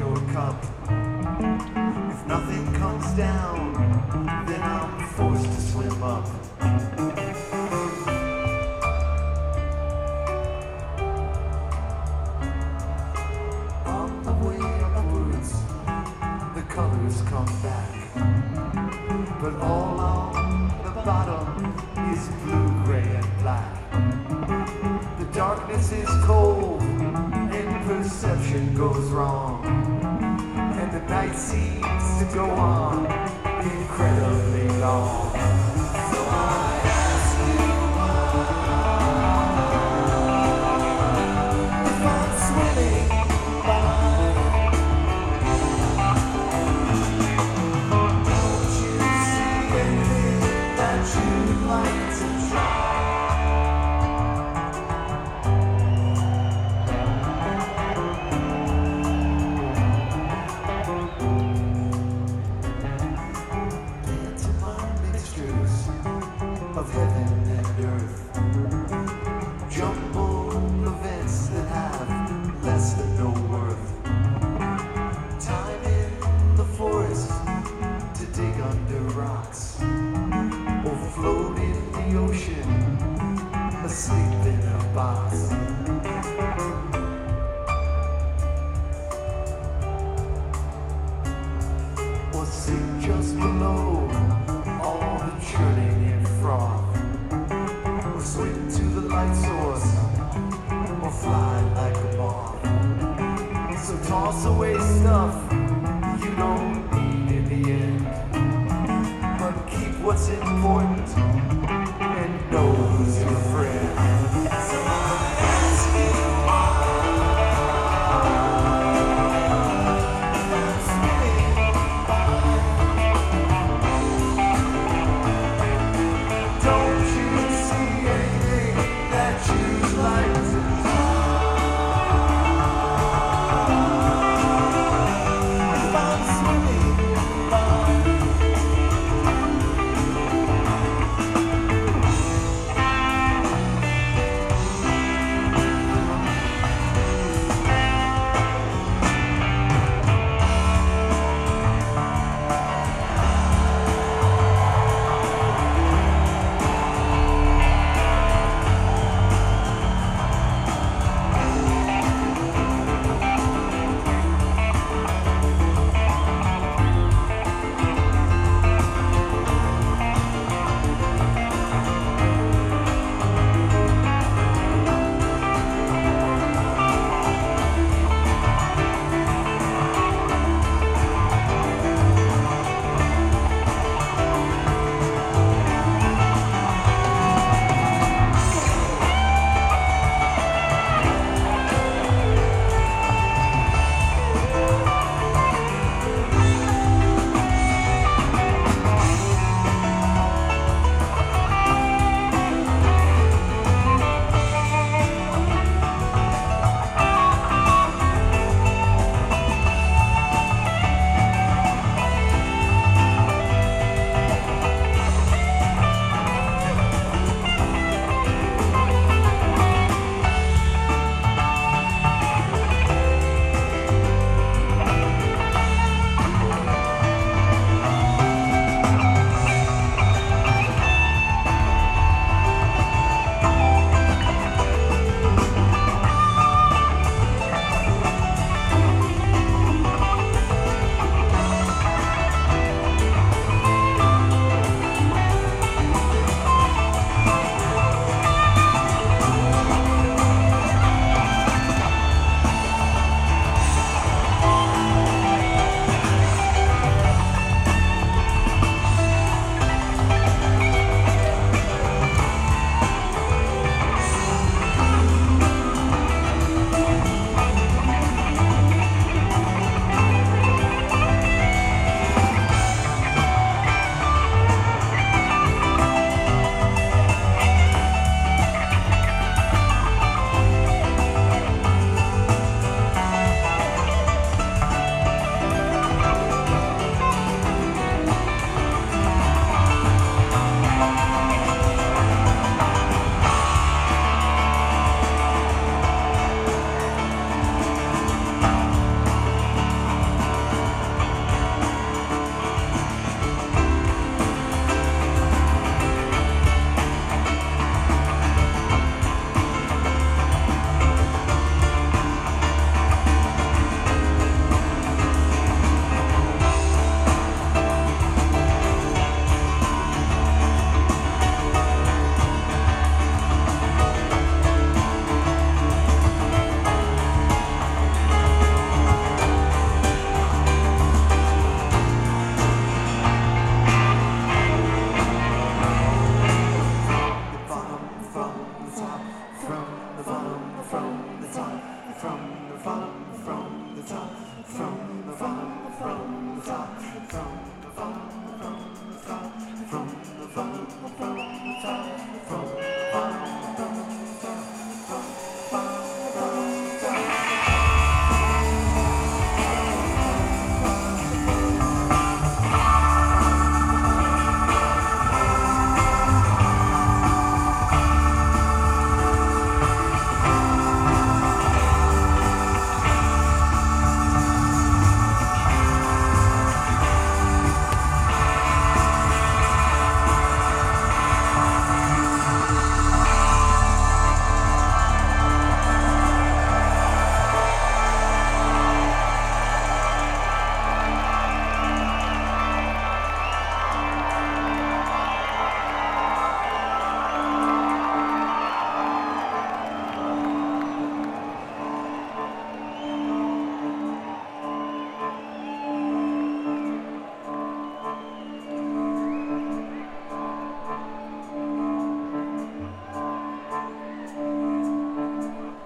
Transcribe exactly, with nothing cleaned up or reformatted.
your cup. If nothing comes down, then I'm forced to swim up. On the way upwards, the colors come back, but all on the bottom is blue, gray, and black. The darkness is cold, and perception goes wrong, and the night seems to go on incredibly long. So I ask you why, if I'm swimming by, don't you see anything that you'd like to try? Of heaven and earth, jumbled events that have less than no worth. Time in the forest to dig under rocks, or float in the ocean, asleep in a box. Or sink just below all the churning in froth, or swim to the light source, or fly like a moth. So toss away stuff you don't need in the end, but keep what's important